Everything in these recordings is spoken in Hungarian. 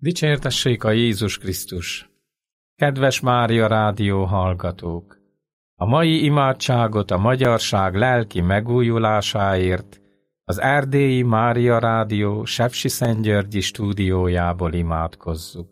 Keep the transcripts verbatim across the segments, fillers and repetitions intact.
Dicsértessék a Jézus Krisztus! Kedves Mária Rádió hallgatók! A mai imádságot a magyarság lelki megújulásáért az erdélyi Mária Rádió Sepsiszentgyörgyi stúdiójából imádkozzuk.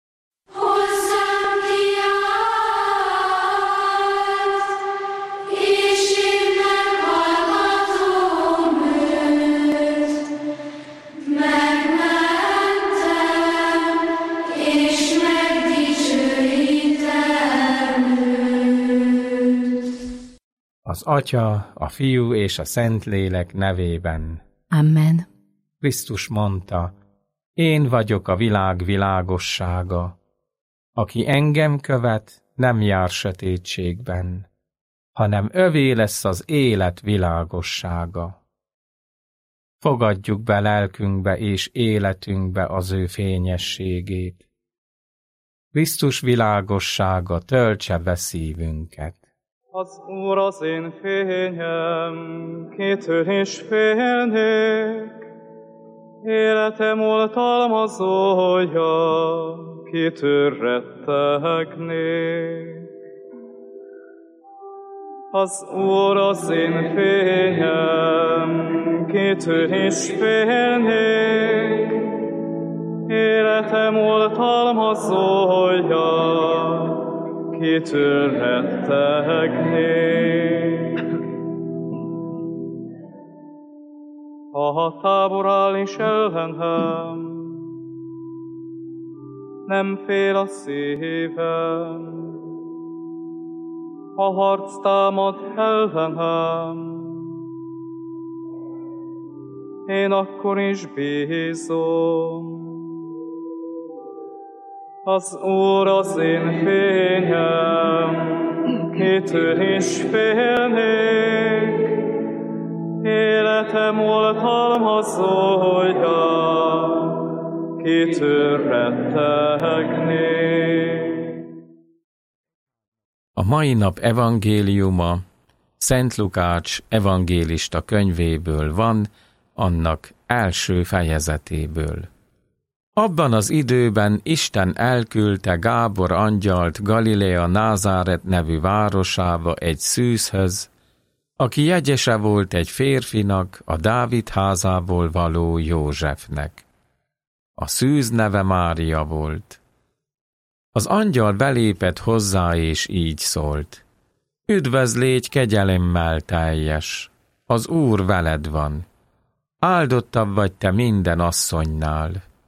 Az Atya, a Fiú és a Szentlélek nevében. Amen. Krisztus mondta, én vagyok a világ világossága. Aki engem követ, nem jár sötétségben, hanem övé lesz az élet világossága. Fogadjuk be lelkünkbe és életünkbe az ő fényességét. Krisztus világossága töltse be szívünket. Az Úr az én fényem, kitől is félnék, életem oltalmazója, kitől rettegnék. Az Úr az én fényem, kitől is félnék, életem oltalmazója, kitől rettegnék. Ha tábor áll is ellenem, nem fél a szívem. Ha harc támad ellenem, én akkor is bízom. Az Úr az én fényem, kitől is félnék, életem oltalmazója, kitől rettegnék. A mai nap evangéliuma Szent Lukács evangélista könyvéből van, annak első fejezetéből. Abban az időben Isten elküldte Gábor angyalt Galilea Názáret nevű városába egy szűzhöz, aki jegyese volt egy férfinak, a Dávid házából való Józsefnek. A szűz neve Mária volt. Az angyal belépett hozzá, és így szólt: Üdvözlégy, kegyelemmel teljes, az Úr veled van, áldottabb vagy te minden asszonynál.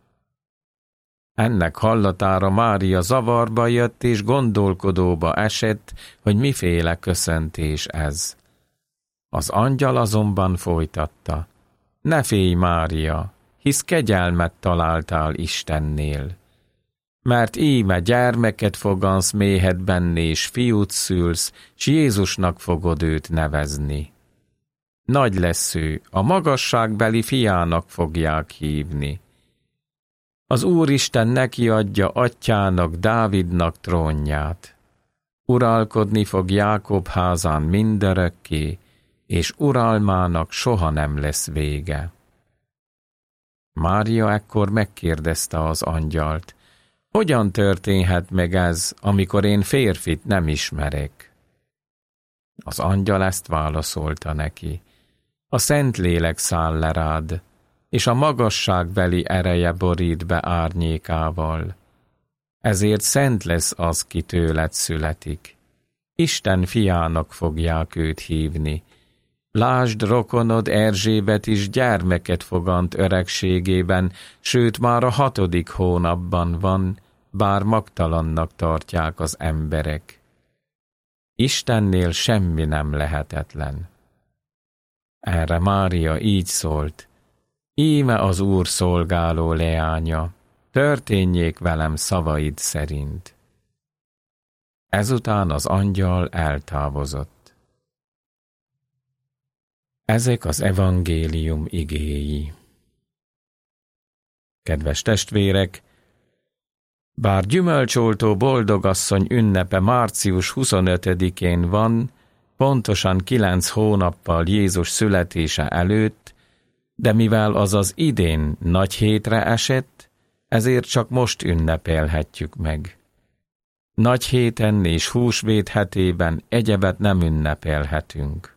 Ennek hallatára Mária zavarba jött, és gondolkodóba esett, hogy miféle köszöntés ez. Az angyal azonban folytatta: Ne félj, Mária, hisz kegyelmet találtál Istennél. Mert íme gyermeket fogansz méhedben, és fiút szülsz, s Jézusnak fogod őt nevezni. Nagy lesz ő, a magasságbeli fiának fogják hívni. Az Úristen neki adja atyának, Dávidnak trónját. Uralkodni fog Jákob házán mindörökké, és uralmának soha nem lesz vége. Mária ekkor megkérdezte az angyalt: Hogyan történhet meg ez, amikor én férfit nem ismerek? Az angyal ezt válaszolta neki: A Szentlélek száll le rád, és a magasságbeli ereje borít be árnyékával. Ezért szent lesz az, ki tőled születik. Isten fiának fogják őt hívni. Lásd, rokonod Erzsébet is gyermeket fogant öregségében, sőt már a hatodik hónapban van, bár magtalannak tartják az emberek. Istennél semmi nem lehetetlen. Erre Mária így szólt: Íme az Úr szolgáló leánya, történjék velem szavaid szerint. Ezután az angyal eltávozott. Ezek az evangélium igéi. Kedves testvérek, bár gyümölcsoltó boldogasszony ünnepe március huszonötödikén van, pontosan kilenc hónappal Jézus születése előtt, de mivel azaz idén nagy hétre esett, ezért csak most ünnepelhetjük meg. Nagy héten és húsvét hetében egyebet nem ünnepelhetünk.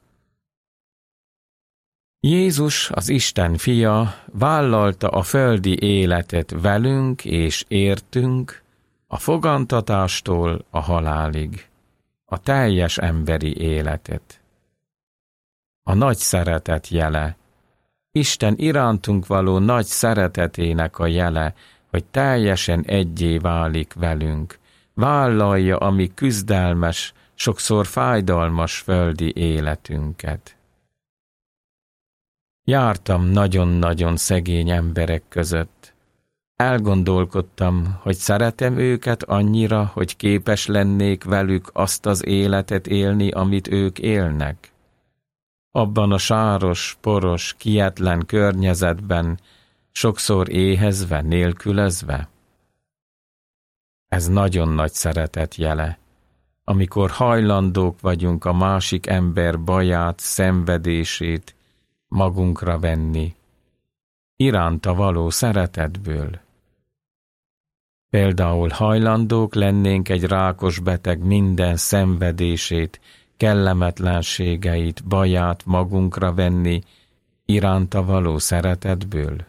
Jézus, az Isten fia, vállalta a földi életet velünk és értünk, a fogantatástól a halálig, a teljes emberi életet. A nagy szeretet jele, Isten irántunk való nagy szeretetének a jele, hogy teljesen egyé válik velünk, vállalja a mi küzdelmes, sokszor fájdalmas földi életünket. Jártam nagyon-nagyon szegény emberek között. Elgondolkodtam, hogy szeretem őket annyira, hogy képes lennék velük azt az életet élni, amit ők élnek. Abban a sáros, poros, kietlen környezetben, sokszor éhezve, nélkülözve. Ez nagyon nagy szeretet jele, amikor hajlandók vagyunk a másik ember baját, szenvedését magunkra venni, iránta való szeretetből. Például hajlandók lennénk egy rákos beteg minden szenvedését, kellemetlenségeit, baját magunkra venni, iránta való szeretetből.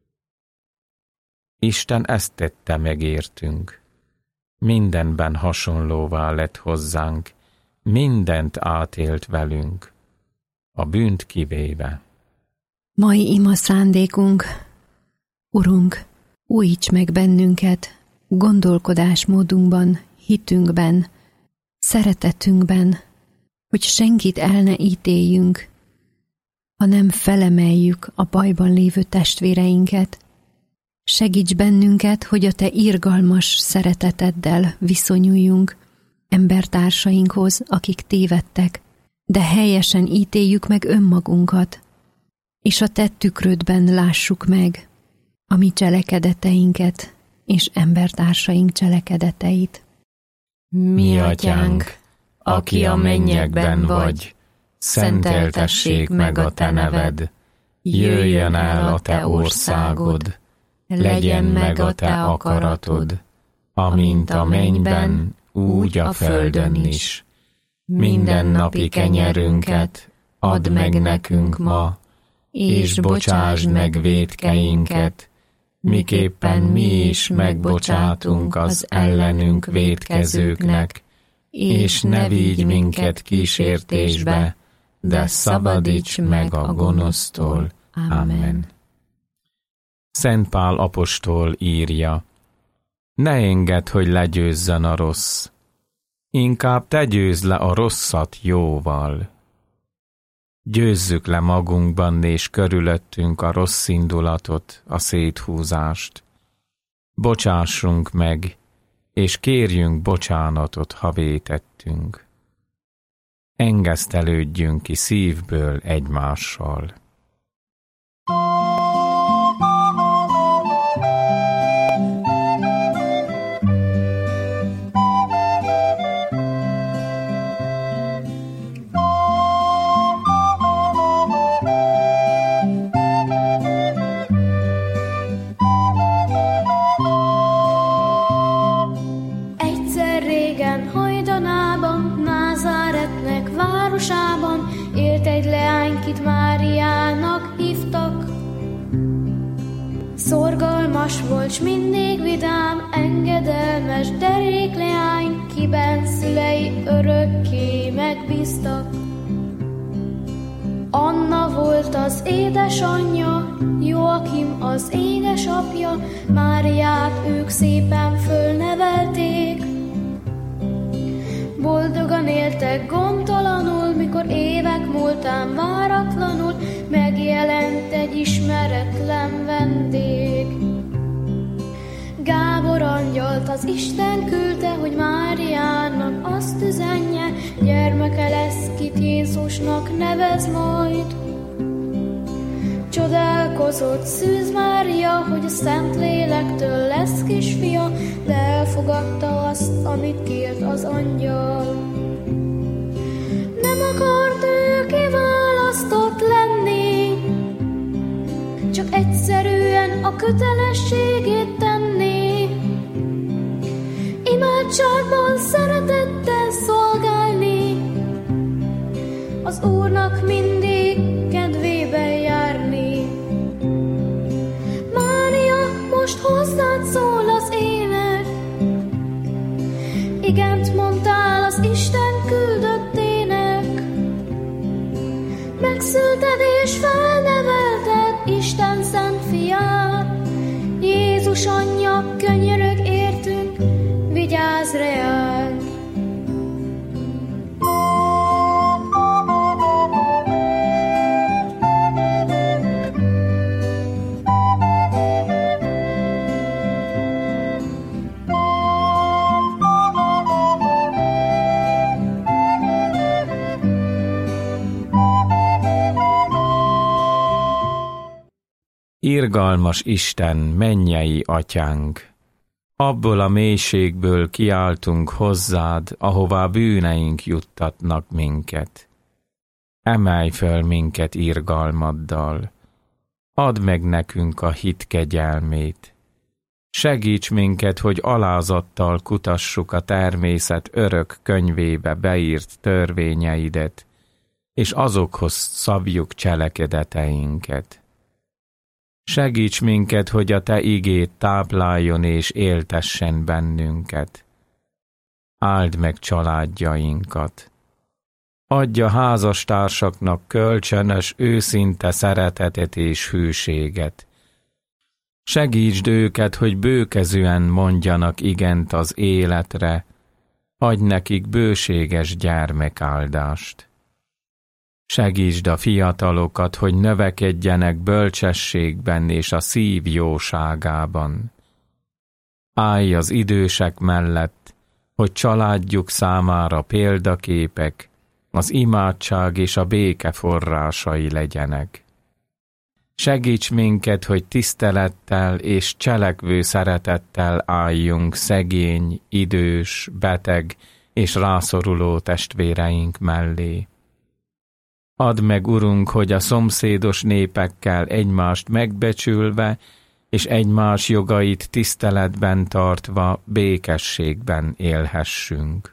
Isten ezt tette meg értünk. Mindenben hasonlóvá lett hozzánk, mindent átélt velünk, a bűnt kivéve. Mai ima szándékunk, Urunk, újíts meg bennünket, gondolkodásmódunkban, hitünkben, szeretetünkben, hogy senkit el ne ítéljünk, hanem felemeljük a bajban lévő testvéreinket. Segíts bennünket, hogy a Te irgalmas szereteteddel viszonyuljunk embertársainkhoz, akik tévedtek, de helyesen ítéljük meg önmagunkat, és a Te tükrödben lássuk meg a mi cselekedeteinket és embertársaink cselekedeteit. Mi atyánk, aki a mennyekben vagy, szenteltessék meg a Te neved, jöjjön el a Te országod, legyen meg a Te akaratod, amint a mennyben, úgy a földön is. Mindennapi kenyerünket add meg nekünk ma, és bocsásd meg vétkeinket, miképpen mi is megbocsátunk az ellenünk vétkezőknek, és ne vigy minket kísértésbe, de szabadíts meg a gonosztól. Amen. Szent Pál apostol írja: ne engedd, hogy legyőzzön a rossz, inkább te győzd le a rosszat jóval. Győzzük le magunkban és körülöttünk a rossz indulatot, a széthúzást. Bocsássunk meg, és kérjünk bocsánatot, ha vétettünk. Engesztelődjünk ki szívből egymással. Élt egy leány, kit Máriának hívtak. Szorgalmas volt, s mindig vidám, engedelmes derék leány, kiben szülei örökké megbíztak. Anna volt az édesanyja, Joakim az édesapja, Máriát ők szépen fölnevelték. Boldogan éltek gondtalanul, mikor évek múltán váratlanul megjelent egy ismeretlen vendég. Gábor angyalt az Isten küldte, hogy Máriának azt üzenje, gyermeke lesz, kit Jézusnak nevez majd. Csodálkozott Szűz Mária, hogy a Szentlélektől lesz kisfia, de elfogadta azt, amit kért az angyal. Nem akart ő kiválasztott lenni, csak egyszerűen a kötelességét tenni. az Úrnak mindig kedvében járni. Mária, most hozzád szól az ének, igent mondtál az Isten küldöttének. Megszülted és felnevelted Isten szent fiát, Jézus anyja, könyörög értünk, vigyázz reád. Irgalmas Isten, mennyei atyánk! Abból a mélységből kiáltunk hozzád, ahová bűneink juttatnak minket. Emelj föl minket irgalmaddal, add meg nekünk a hit kegyelmét. Segíts minket, hogy alázattal kutassuk a természet örök könyvébe beírt törvényeidet, és azokhoz szabjuk cselekedeteinket. Segíts minket, hogy a te igéd tápláljon és éltessen bennünket. Áld meg családjainkat. Adj a házastársaknak kölcsönös, őszinte szeretetet és hűséget. Segítsd őket, hogy bőkezűen mondjanak igent az életre, adj nekik bőséges gyermekáldást. Segítsd a fiatalokat, hogy növekedjenek bölcsességben és a szív jóságában. Állj az idősek mellett, hogy családjuk számára példaképek, az imádság és a béke forrásai legyenek. Segíts minket, hogy tisztelettel és cselekvő szeretettel álljunk szegény, idős, beteg és rászoruló testvéreink mellé. Add meg, Urunk, hogy a szomszédos népekkel egymást megbecsülve és egymás jogait tiszteletben tartva békességben élhessünk.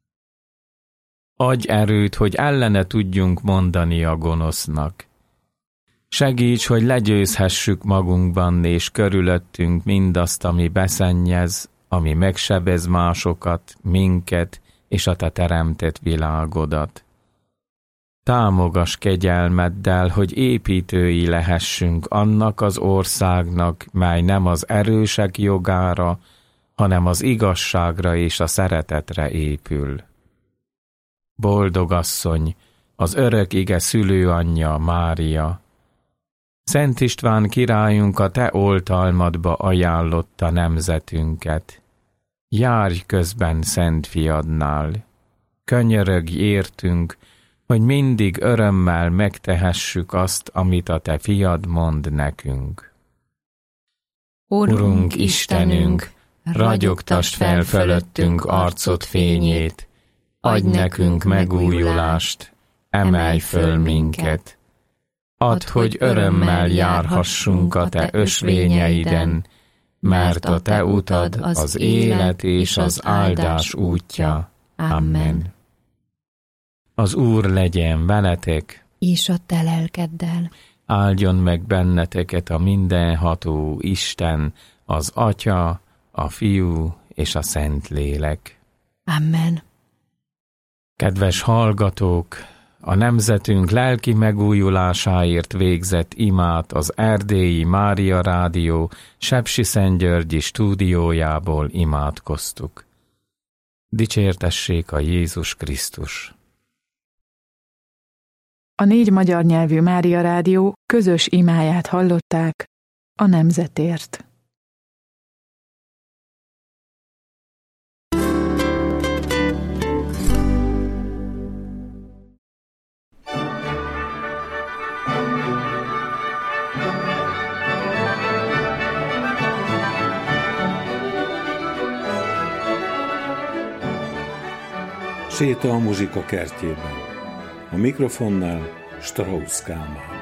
Adj erőt, hogy ellene tudjunk mondani a gonosznak. Segíts, hogy legyőzhessük magunkban és körülöttünk mindazt, ami beszennyez, ami megsebez másokat, minket és a te teremtett világodat. Támogass kegyelmeddel, hogy építői lehessünk annak az országnak, mely nem az erősek jogára, hanem az igazságra és a szeretetre épül. Boldog asszony, az örök ige szülőanyja Mária! Szent István királyunk a te oltalmadba ajánlotta nemzetünket. Járj közben Szent Fiadnál, könyörögj értünk, hogy mindig örömmel megtehessük azt, amit a te fiad mond nekünk. Urunk Istenünk, ragyogtasd fel fölöttünk arcod fényét, adj nekünk megújulást, emelj föl minket. Add, hogy örömmel járhassunk a te ösvényeiden, mert a te utad az élet és az áldás útja. Amen. Az Úr legyen veletek, és a te lelkeddel. Áldjon meg benneteket a mindenható Isten, az Atya, a Fiú és a Szentlélek. Amen. Kedves hallgatók, a nemzetünk lelki megújulásáért végzett imát az Erdélyi Mária Rádió Sepsiszentgyörgyi stúdiójából imádkoztuk. Dicsértessék a Jézus Krisztus! A négy magyar nyelvű Mária Rádió közös imáját hallották a nemzetért. Séta a muzsika kertjében. A mikrofonnál Strauss Kálmán.